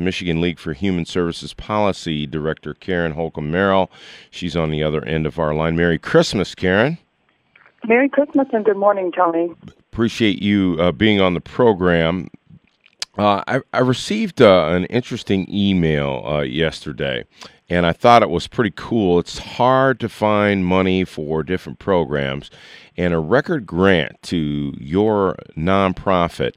Michigan League for Human Services Policy Director Karen Holcomb-Merrill. She's on the other end of our line. Merry Christmas, Karen. Merry Christmas and good morning, Tony. Appreciate you being on the program. I received an interesting email yesterday, and I thought it was pretty cool. It's hard to find money for different programs, and a record grant to your nonprofit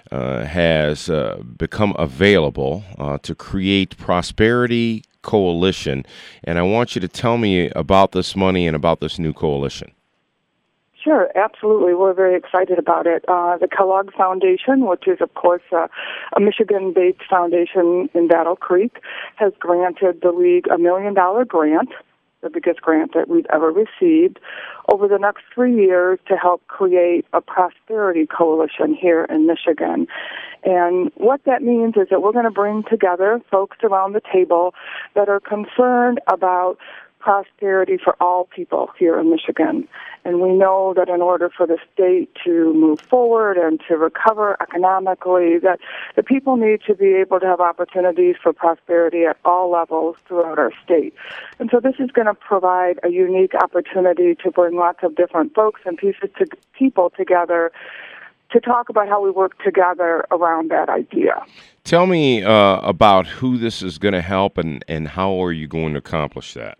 has become available to create Prosperity Coalition, and I want you to tell me about this money and about this new coalition. Sure, absolutely. We're very excited about it. The Kellogg Foundation, which is, of course, a Michigan-based foundation in Battle Creek, has granted the League a $1 million grant, the biggest grant that we've ever received, over the next 3 years to help create a prosperity coalition here in Michigan. And what that means is that we're going to bring together folks around the table that are concerned about prosperity for all people here in Michigan. And we know that in order for the state to move forward and to recover economically, that the people need to be able to have opportunities for prosperity at all levels throughout our state. And so this is going to provide a unique opportunity to bring lots of different folks and people together to talk about how we work together around that idea. Tell me about who this is going to help and how are you going to accomplish that?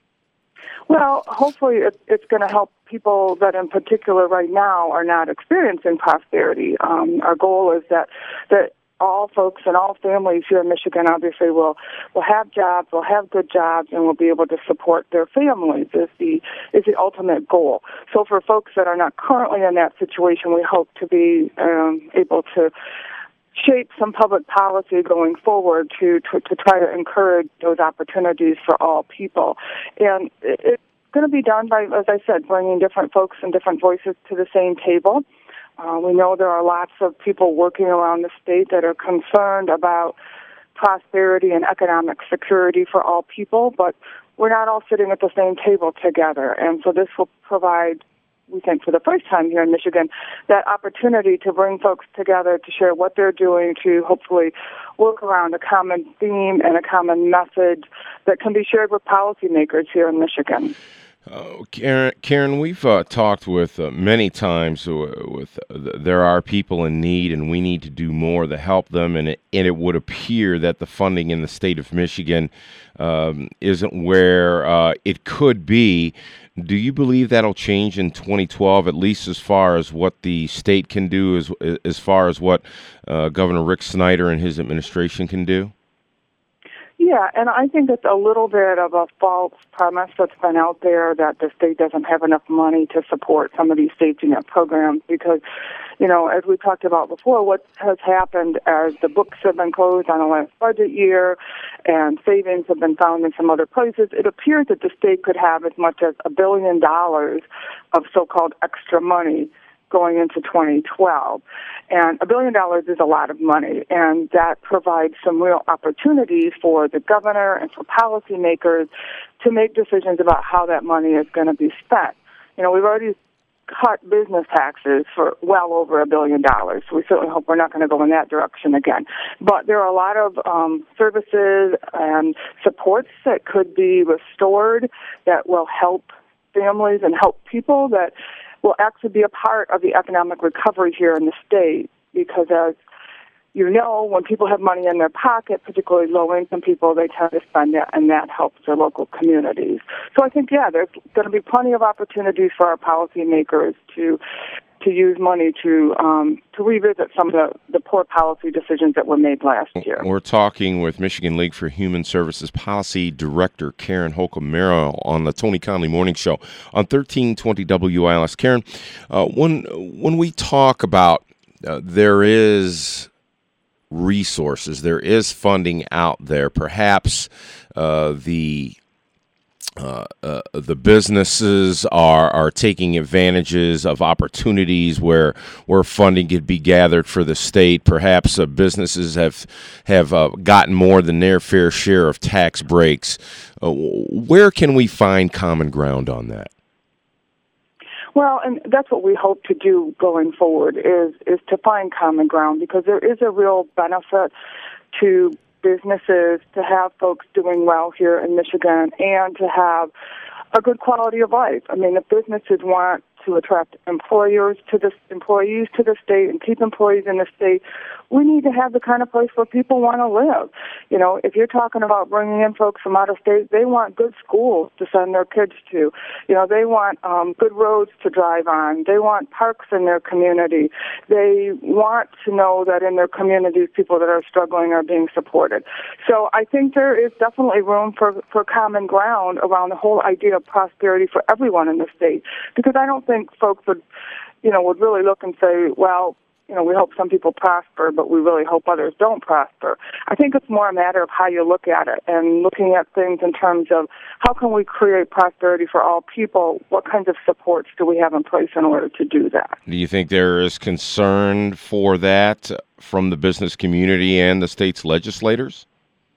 Well, hopefully it's going to help people that in particular right now are not experiencing prosperity. Our goal is that all folks and all families here in Michigan obviously will have jobs, will have good jobs, and will be able to support their families is the ultimate goal. So for folks that are not currently in that situation, we hope to be able to shape some public policy going forward to try to encourage those opportunities for all people. And it's going to be done by, as I said, bringing different folks and different voices to the same table. We know there are lots of people working around the state that are concerned about prosperity and economic security for all people, but we're not all sitting at the same table together. And so this will provide, we think for the first time here in Michigan, that opportunity to bring folks together to share what they're doing to hopefully work around a common theme and a common message that can be shared with policymakers here in Michigan. Karen, we've talked with many times there are people in need, and we need to do more to help them. And it would appear that the funding in the state of Michigan isn't where it could be. Do you believe that'll change in 2012, at least as far as what the state can do, as far as what Governor Rick Snyder and his administration can do? Yeah, and I think it's a little bit of a false premise that's been out there that the state doesn't have enough money to support some of these safety net programs because, you know, as we talked about before, what has happened as the books have been closed on the last budget year and savings have been found in some other places, it appears that the state could have as much as $1 billion of so-called extra money going into 2012. And $1 billion is a lot of money, and that provides some real opportunities for the governor and for policymakers to make decisions about how that money is going to be spent. You know, we've already cut business taxes for well over $1 billion, so we certainly hope we're not going to go in that direction again. But there are a lot of services and supports that could be restored that will help families and help people that will actually be a part of the economic recovery here in the state because, as you know, when people have money in their pocket, particularly low-income people, they tend to spend it, and that helps their local communities. So I think, yeah, there's going to be plenty of opportunities for our policymakers to use money to revisit some of the poor policy decisions that were made last year. We're talking with Michigan League for Human Services Policy Director Karen Holcomb-Merrill on the Tony Conley Morning Show on 1320 WILS. Karen, when we talk about there is resources, there is funding out there, perhaps the businesses are taking advantages of opportunities where funding could be gathered for the state. Perhaps businesses have gotten more than their fair share of tax breaks. Where can we find common ground on that? Well, and that's what we hope to do going forward is to find common ground because there is a real benefit to businesses to have folks doing well here in Michigan and to have a good quality of life. I mean, if businesses want to attract employees to the state and keep employees in the state, we need to have the kind of place where people want to live. You know, if you're talking about bringing in folks from out of state, they want good schools to send their kids to. You know, they want good roads to drive on. They want parks in their community. They want to know that in their communities, people that are struggling are being supported. So I think there is definitely room for common ground around the whole idea of prosperity for everyone in the state, because I don't think folks would really look and say, well, we hope some people prosper, but we really hope others don't prosper. I think it's more a matter of how you look at it and looking at things in terms of how can we create prosperity for all people? What kinds of supports do we have in place in order to do that? Do you think there is concern for that from the business community and the state's legislators?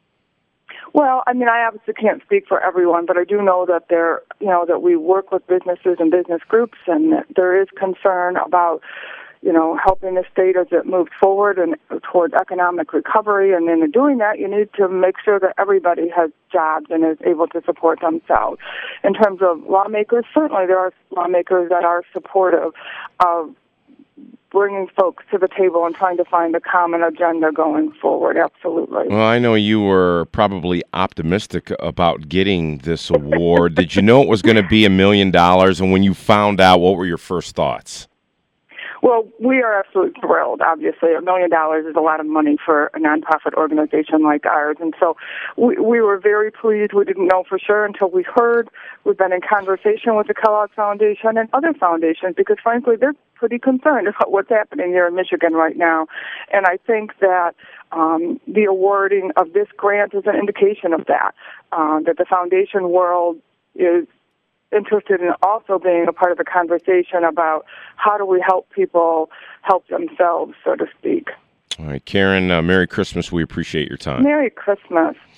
Well, I mean, I obviously can't speak for everyone, but I do know that that we work with businesses and business groups, and that there is concern about, helping the state as it moves forward and towards economic recovery. And in doing that, you need to make sure that everybody has jobs and is able to support themselves. In terms of lawmakers, certainly there are lawmakers that are supportive of bringing folks to the table and trying to find a common agenda going forward. Absolutely. Well, I know you were probably optimistic about getting this award. Did you know it was going to be $1 million? And when you found out, what were your first thoughts? Well, we are absolutely thrilled, obviously. $1 million is a lot of money for a nonprofit organization like ours. And so we were very pleased. We didn't know for sure until we heard. We've been in conversation with the Kellogg Foundation and other foundations because, frankly, they're pretty concerned about what's happening here in Michigan right now. And I think that the awarding of this grant is an indication of that, that the foundation world is interested in also being a part of the conversation about how do we help people help themselves, so to speak. All right, Karen, Merry Christmas. We appreciate your time. Merry Christmas.